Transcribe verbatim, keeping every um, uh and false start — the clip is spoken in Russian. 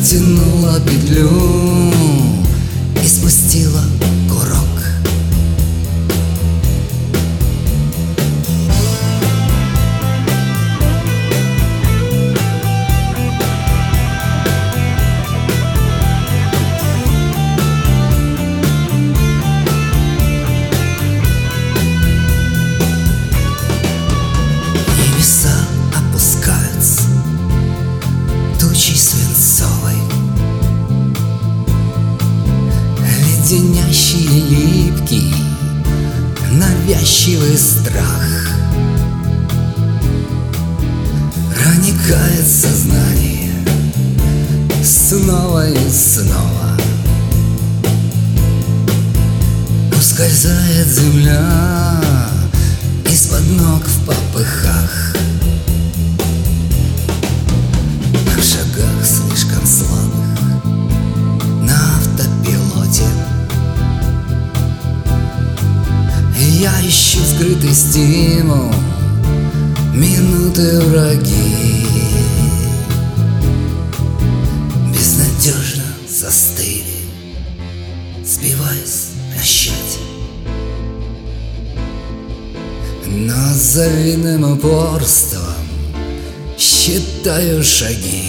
натянула петлю и спустила курок. Небеса опускаются тучей свинцовой, леденящий и липкий, навязчивый страх проникает в сознание снова и снова. Ускользает земля из-под ног в попыхах, в шагах слишком слабых на автопилоте. Я ищу скрытый стимул, минуты враги безнадежно застыли, сбиваясь на счете. Но с завидным упорством считаю шаги.